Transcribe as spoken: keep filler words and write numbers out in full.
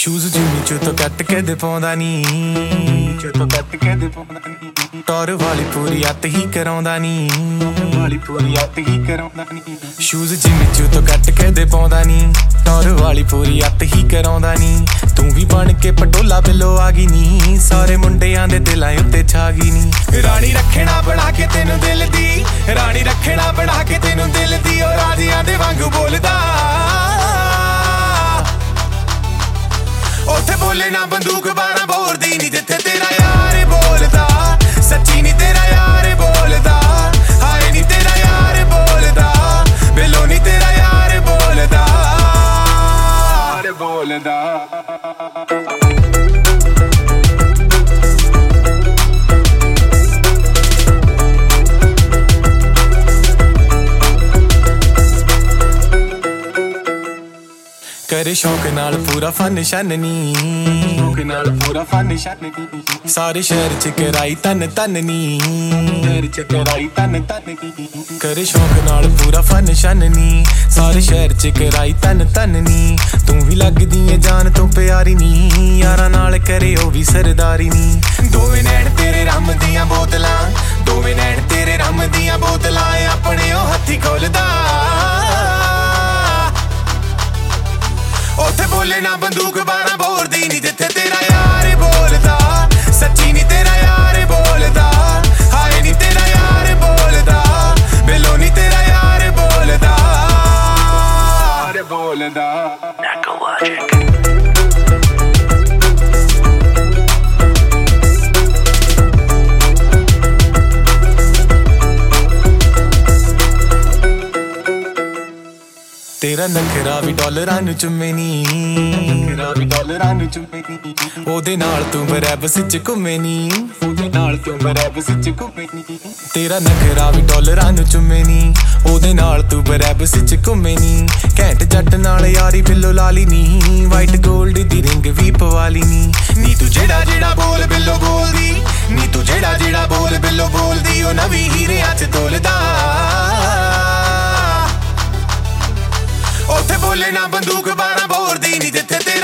Shoes Jimmy ਚੋਂ ਤੋਂ ਕੱਟ ਕੇ ਦੇ ਪਾਉਂਦਾ ਨੀ, ਚੋਂ ਤੋਂ ਕੱਟ ਕੇ ਦੇ ਪਾਉਂਦਾ ਨੀ। ਟੌਰ ਵਾਲੀ ਪੂਰੀ ਅੱਤ ਹੀ ਕਰਾਉਂਦਾ ਨੀ, ਵਾਲੀ ਪੂਰੀ ਅੱਤ ਹੀ ਕਰਾਉਂਦਾ ਨੀ। ਸ਼ੂਜ਼ ਜਿੰਮੀ ਚੋਂ ਤੋਂ ਕੱਟ ਕੇ ਦੇ ਪਾਉਂਦਾ ਨੀ, ਟੌਰ ਵਾਲੀ ਪੂਰੀ ਅੱਤ ਹੀ ਕਰਾਉਂਦਾ ਨੀ। ਤੂੰ ਵੀ ਬਣ ਕੇ ਪਟੋਲਾ ਬਿੱਲੋ ਆ ਗਈ ਨੀ, ਸਾਰੇ ਮੁੰਡਿਆਂ ਦੇ ਦਿਲਾਂ ਉੱਤੇ ਛਾ ਗਈ ਨੀ। ਰਾਣੀ ਰੱਖਣਾ ਬਣਾ ਕੇ ਤੈਨੂੰ ਦਿਲ ਦੀ, ਰਾਣੀ ਰੱਖਣਾ ਬਣਾ ਕੇ ਤੈਨੂੰ ਦਿਲ ਦੀ। ਉਹ ਰਾਜਿਆਂ ਦੇ ਵਾਂਗੂ ਬੋਲਦਾ, ਉੱਥੇ ਬੋਲੇ ਨਾ ਬੰਦੂਕ ਬਾਣਾ ਬੋਰ ਦੀ ਨੀ। ਜਿੱਥੇ ਤੇਰਾ ਯਾਰ ਬੋਲਦਾ, ਸੱਚੀ ਨੀ ਤੇਰਾ ਯਾਰ ਬੋਲਦਾ। ਹਾਏ ਨੀ ਤੇਰਾ ਯਾਰ ਬੋਲਦਾ, ਬਿੱਲੋ ਨੀ ਤੇਰਾ ਯਾਰ ਬੋਲਦਾ, ਯਾਰ ਬੋਲਦਾ। करे शौक नाल पूरा फन शन नी, शौक नाल पूरा फन शन नी। सारे शहर च कराई तन तन नी, शहर च कराई तन तन नी। करे शौक नाल पूरा फन शन नी, सारे शहर च कराई तन तन नी। तू भी लगदी है जान तो प्यारी नी, यारां नाल करे ओ भी सरदारी नी। दोवें नैन तेरे रम दियां बोतलां, दोवें नैन तेरे रम दियां बोतलां। अपने ओ हत्थी खोलदा, ਉੱਥੇ ਬੋਲੇ ਨਾ ਬੰਦੂਕ ਬਾਣਾ ਬੋਰ ਦੀ ਨੀ। ਜਿੱਥੇ ਤੇਰਾ ਯਾਰ ਬੋਲਦਾ, ਸੱਚੀ ਨੀ ਤੇਰਾ ਯਾਰ ਬੋਲਦਾ। ਹਾਏ ਨੀ ਤੇਰਾ ਯਾਰ ਬੋਲਦਾ, ਬਿੱਲੋ ਨੀ ਤੇਰਾ ਯਾਰ ਬੋਲਦਾ, ਯਾਰ ਬੋਲਦਾ। ਤੇਰਾ ਨਖਰਾ ਵੀ ਡਾਲਰਾਂ ਨੂੰ ਚੁੰਮੇ ਨੀ, ਨਖਰਾ ਵੀ ਡਾਲਰਾਂ ਨੂੰ ਚੁੰਮੇ ਨੀ। ਉਹਦੇ ਨਾਲ ਤੂੰ ਬਰੈਬਸ ਚ ਘੁੰਮੇ ਨੀ, ਉਹਦੇ ਨਾਲ ਤੂੰ ਬਰੈਬਸ ਚ ਘੁੰਮੇ ਨੀ। ਤੇਰਾ ਨਖਰਾ ਵੀ ਡਾਲਰਾਂ ਨੂੰ ਚੁੰਮੇ ਨੀ, ਉਹਦੇ ਨਾਲ ਤੂੰ ਬਰੈਬਸ ਚ ਘੁੰਮੇ ਨੀ। ਘੈਂਟ ਜੱਟ ਨਾਲ ਯਾਰੀ ਬਿੱਲੋ ਲਾ ਲਈ ਨੀ, ਵਾਈਟ ਗੋਲਡ ਦੀ ਰਿੰਗ ਵੀ ਪਵਾ ਲਈ ਨੀ। ਨੀ ਤੂੰ ਜਿਹੜਾ ਜਿਹੜਾ ਬੋਲ ਬਿੱਲੋ ਬੋਲਦੀ, ਨੀ ਤੂੰ ਜਿਹੜਾ ਜਿਹੜਾ ਬੋਲ ਬਿੱਲੋ ਬੋਲਦੀ। ਉਹ ਨਵੀਂ ਹੀਰਿਆਂ ਚ ਤੋਲਦਾ, ਉੱਥੇ ਬੋਲੇ ਨਾ ਬੰਦੂਕ ਬਾਣਾ ਬੋਰ ਦੀ ਨੀ। ਜਿੱਥੇ